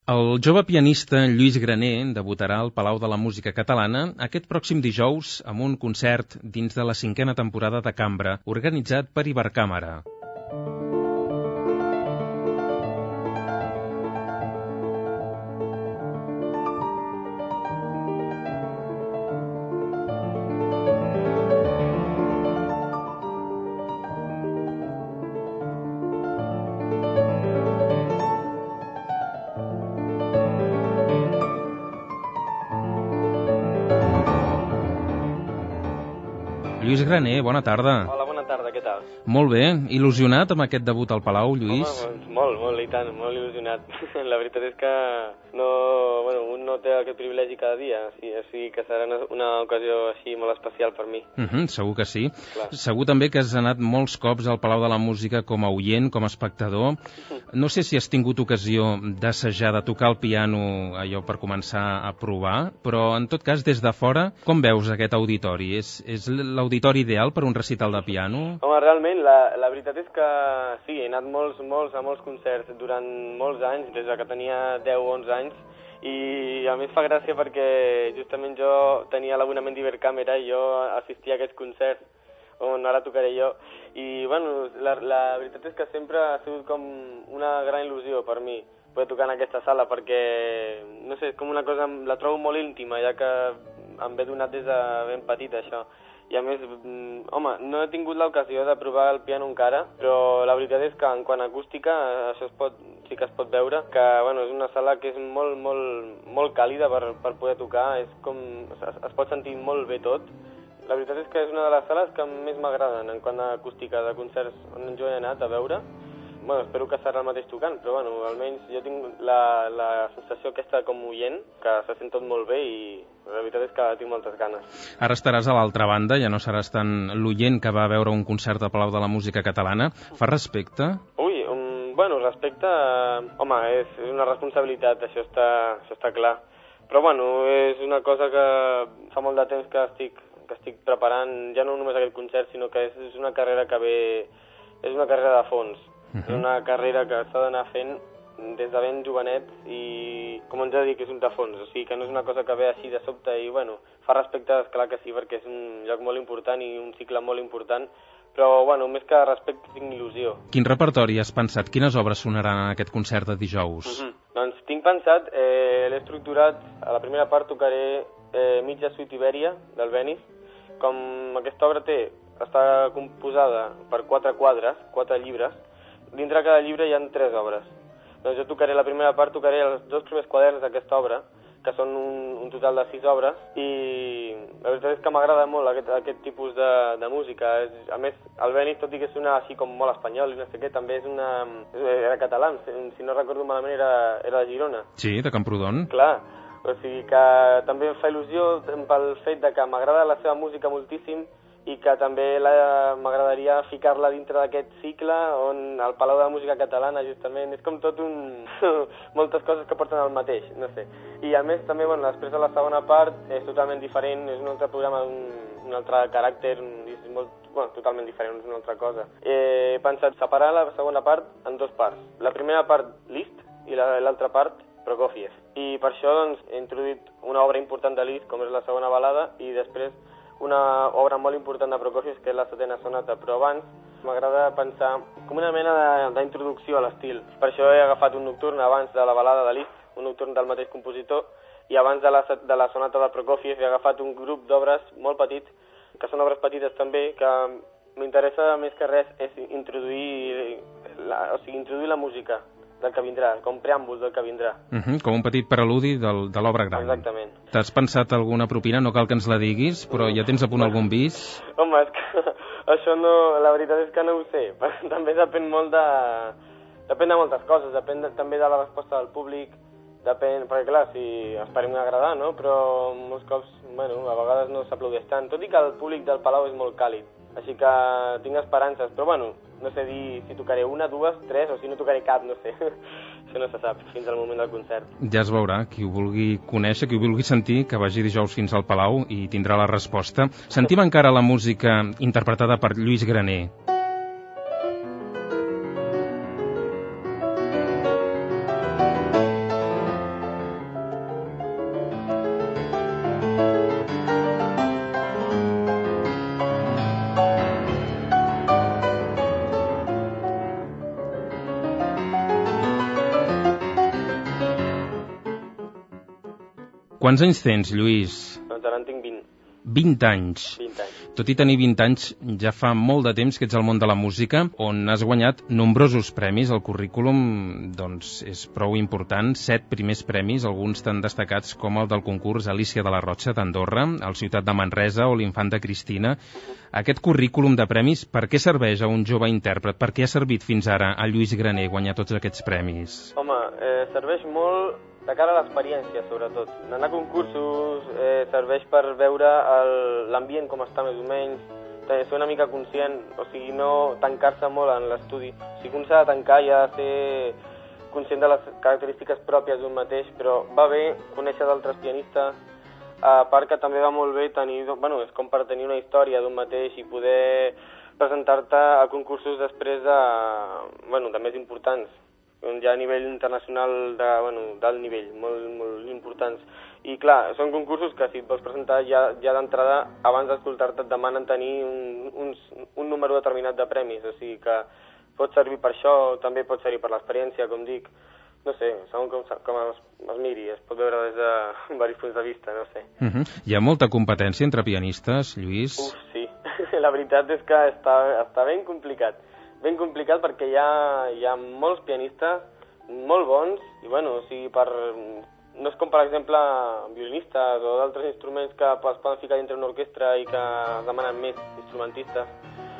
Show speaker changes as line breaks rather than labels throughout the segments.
El jove pianista Lluís Graner debutarà al Palau de la Música Catalana aquest pròxim dijous amb un concert dins de la 5a temporada de Cambra, organitzat per Ibercàmera. Lluís Graner, bona tarda.
Hola, bona tarda, què tal?
Molt bé, il·lusionat amb aquest debut al Palau, Lluís?
Home, molt, i tant, molt il·lusionat. La veritat és que un no té aquest privilegi cada dia, o sigui que serà una ocasió així molt especial per mi.
Segur que sí.
Clar.
Segur també que has anat molts cops al Palau de la Música com a oient, com a espectador. No sé si has tingut ocasió d'assajar, de tocar el piano, allò per començar a provar, però en tot cas, des de fora, com veus aquest auditori? És l'auditori ideal per un recital de piano?
Home, realment, la veritat és que sí, he anat a molts concerts durant molts anys, des que tenia 10 o 11 anys, i a més fa gràcia perquè justament jo tenia l'abonament d'Ibercàmera i jo assistia a aquests concerts on ara tocaré jo, i bueno, la veritat és que sempre ha sigut com una gran il·lusió per mi poder tocar en aquesta sala, perquè no sé, és com una cosa, la trobo molt íntima, ja que em ve donat des de ben petit això. I a més, home, no he tingut l'ocasió de provar el piano encara, però la veritat és que en quant a acústica això sí que es pot veure, que bueno, és una sala que és molt càlida per poder tocar, és com, es pot sentir molt bé tot. La veritat és que és una de les sales que més m'agraden en quant a acústica de concerts on jo he anat a veure. Bueno, espero que serà el mateix tocant, però bueno, almenys jo tinc la sensació aquesta com oient, que se sent tot molt bé i la veritat és que tinc moltes ganes.
Ara estaràs a l'altra banda, ja no seràs tan l'oient que va veure un concert al Palau de la Música Catalana. Fa respecte?
Ui, bueno, respecte, home, és una responsabilitat, això està clar. Però bueno, és una cosa que fa molt de temps que estic preparant, ja no només aquest concert, sinó que és una carrera que ve, és una carrera de fons. És una carrera que s'ha d'anar fent des de ben jovenet i, com ens ha dit, que és un de fons, o sigui que no és una cosa que ve així de sobte i, bueno, fa respecte, esclar que sí, perquè és un lloc molt important i un cicle molt important, però, bueno, més que respecte tinc il·lusió.
Quin repertori has pensat? Quines obres sonaran en aquest concert de dijous?
Doncs tinc pensat, l'he estructurat, a la primera part tocaré mitja suite Ibèria, del Benis, com aquesta obra està composada per 4 quadres, 4 llibres. Dintre cada llibre hi ha 3 obres. Doncs jo tocaré la primera part, tocaré els 2 primers quaderns d'aquesta obra, que són un total de 6 obres, i la veritat és que m'agrada molt aquest tipus de música. A més, el Benis, tot i que sona així com molt espanyol i no sé què, també era català, si no recordo malament era de Girona.
Sí, de Camprodon.
Clar, o sigui que també em fa il·lusió pel fet de que m'agrada la seva música moltíssim i que també m'agradaria ficar-la dintre d'aquest cicle on el Palau de la Música Catalana justament és com tot moltes coses que porten al mateix, no sé. I a més també, bueno, després de la segona part és totalment diferent, és un altre programa d'un altre caràcter, és totalment diferent, és una altra cosa. He pensat separar la segona part en 2 parts. La primera part Liszt i l'altra part Prokofiev. I per això doncs, he introduït una obra important de Liszt, com és la segona balada, i després una obra molt important de Prokofiev, que és la 7a sonata, però abans m'agrada pensar com una mena d'introducció a l'estil. Per això he agafat un nocturn abans de la balada de Liszt, un nocturn del mateix compositor, i abans de la sonata de Prokofiev he agafat un grup d'obres molt petits, que són obres petites també, que m'interessa més que res és introduir la música del que vindrà, com preàmbul del que vindrà.
Com un petit preludi de l'obra gran.
Exactament.
T'has pensat alguna propina? No cal que ens la diguis, però ja tens a punt algun bis?
Home, és que això no, la veritat és que no ho sé. També depèn molt depèn de moltes coses, depèn també de la resposta del públic, perquè clar, si esperem agradar, no? Però molts cops, bueno, a vegades no s'aplaudeix tant, tot i que el públic del Palau és molt càlid, així que tinc esperances, però bueno, no sé dir si tocaré 1, 2, 3 o si no tocaré cap, no sé. Això no se sap fins al moment del concert.
Ja es veurà, qui ho vulgui conèixer, qui ho vulgui sentir, que vagi dijous fins al Palau i tindrà la resposta. Sentim encara la música interpretada per Lluís Graner. Quants anys tens, Lluís?
Doncs ara en tinc 20.
20 anys.
20 anys.
Tot i tenir 20 anys, ja fa molt de temps que ets al món de la música, on has guanyat nombrosos premis. El currículum doncs, és prou important. 7 primers premis, alguns tan destacats com el del concurs Alícia de la Rocha d'Andorra, el Ciutat de Manresa o l'Infanta Cristina. Aquest currículum de premis, per què serveix a un jove intèrpret? Per què ha servit fins ara a Lluís Graner guanyar tots aquests premis?
Home, serveix molt de cara a l'experiència, sobretot. Anar a concursos serveix per veure l'ambient com està més o menys, ser una mica conscient, o sigui, no tancar-se molt en l'estudi. O sigui, un s'ha de tancar i ha de ser conscient de les característiques pròpies d'un mateix, però va bé conèixer d'altres pianistes, a part que també va molt bé tenir, bueno, és com per tenir una història d'un mateix i poder presentar-te a concursos després de més importants, ja a nivell internacional d'alt nivell, molt importants. I clar, són concursos que si et vols presentar ja d'entrada, abans d'escoltar-te et demanen tenir un número determinat de premis, o sigui que pot servir per això, també pot servir per l'experiència, com dic. No sé, segons com es miri, es pot veure des de diversos punts de vista, no sé.
Hi ha molta competència entre pianistes, Lluís?
Sí. La veritat és que està ben complicat. Ben complicat perquè hi ha molts pianistes molt bons i, o sigui, no és com, per exemple, violinistes o d'altres instruments que es poden ficar dintre una orquestra i que es demanen més instrumentistes.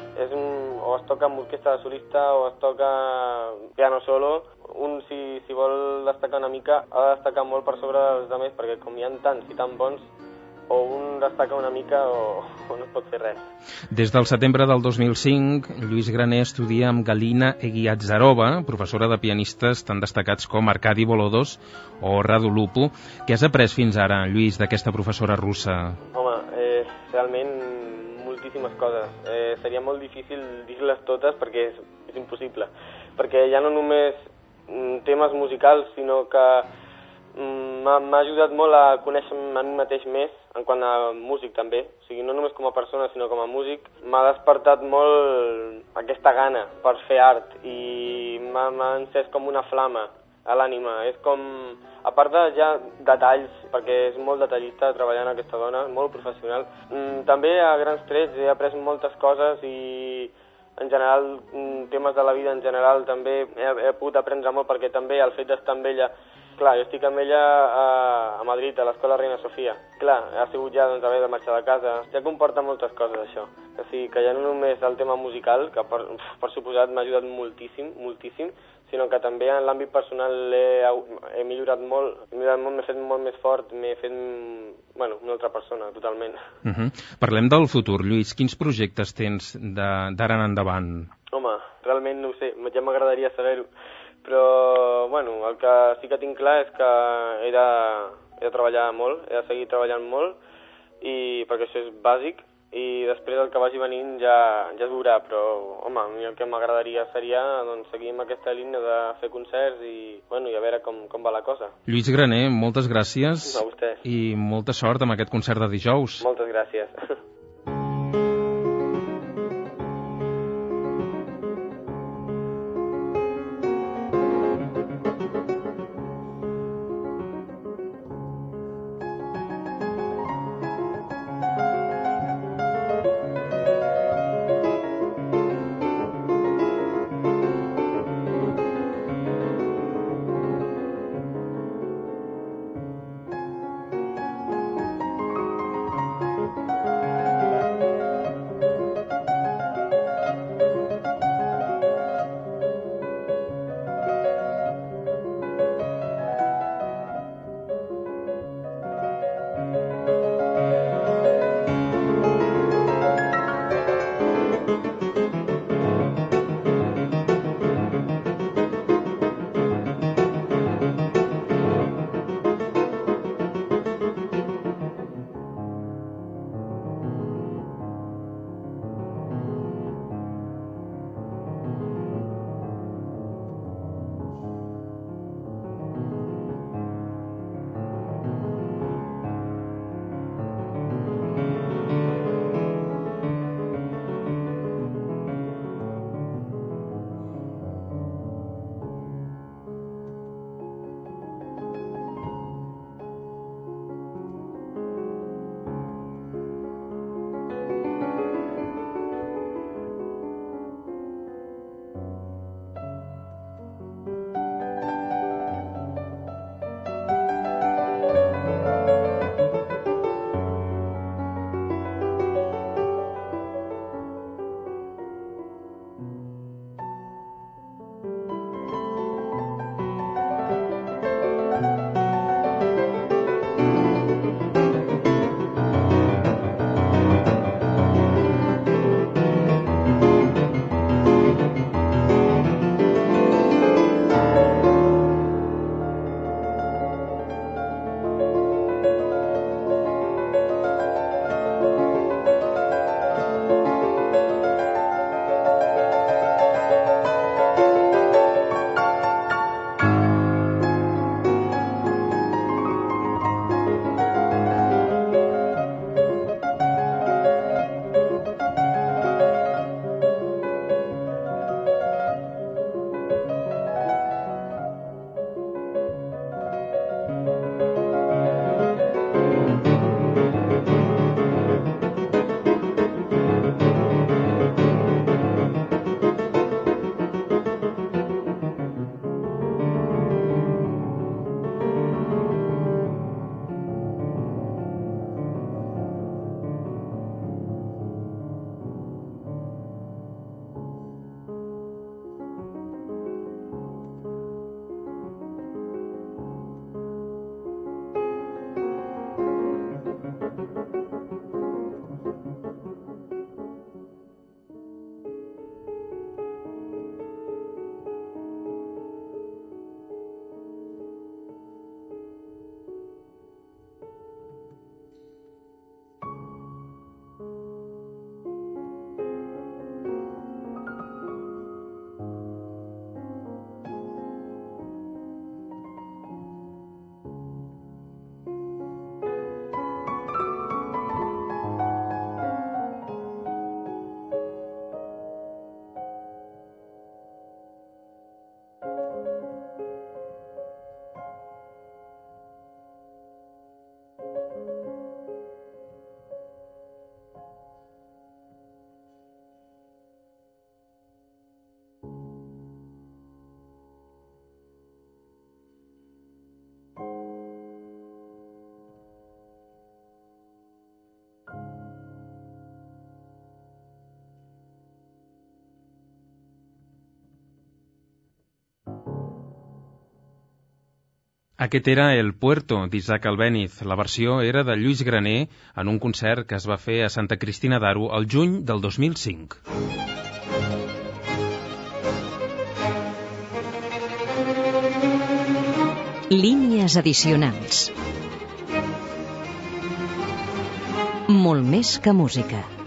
O es toca amb orquestra de solista o es toca piano solo. Un, si vol destacar una mica, ha de destacar molt per sobre dels altres, perquè com hi ha tants i tan bons, o un destaca una mica o no es pot fer res.
Des del setembre del 2005, Lluís Graner estudia amb Galina Egiatzarova, professora de pianistes tan destacats com Arkadi Volodos o Radu Lupu. Què has après fins ara, Lluís, d'aquesta professora russa?
Home, realment moltíssimes coses. Seria molt difícil dir-les totes perquè és impossible. Perquè ja no només temes musicals, sinó que m'ha ajudat molt a conèixer a mi mateix més, en quant a músic també. O sigui, no només com a persona, sinó com a músic. M'ha despertat molt aquesta gana per fer art i m'ha encès com una flama a l'ànima. És com, a part de ja detalls, perquè és molt detallista treballant aquesta dona, molt professional, també a grans trets he après moltes coses i en general, temes de la vida en general també he pogut aprendre molt perquè també el fet d'estar amb ella. Clar, jo estic amb ella a Madrid, a l'Escola Reina Sofia. Clar, ha sigut ja haver de marxar de casa. Ja comporta moltes coses, això. O sigui, que ja no només el tema musical, que per suposat m'ha ajudat moltíssim, sinó que també en l'àmbit personal he millorat molt, m'he fet molt més fort, m'he fet, una altra persona, totalment.
Parlem del futur, Lluís. Quins projectes tens d'ara en endavant?
Home, realment no ho sé, ja m'agradaria saber-ho. Però, el que sí que tinc clar és que he de treballar molt, he de seguir treballant molt, perquè això és bàsic, i després el que vagi venint ja es veurà, però, home, a mi el que m'agradaria seria seguir amb aquesta línia de fer concerts i a veure com va la cosa.
Lluís Graner, moltes gràcies.
A vostè.
I molta sort amb aquest concert de dijous.
Moltes gràcies.
Aquest era El Puerto, d'Isaac Albéniz. La versió era de Lluís Graner en un concert que es va fer a Santa Cristina d'Aro el juny del 2005.
Línies addicionals. Molt més que música.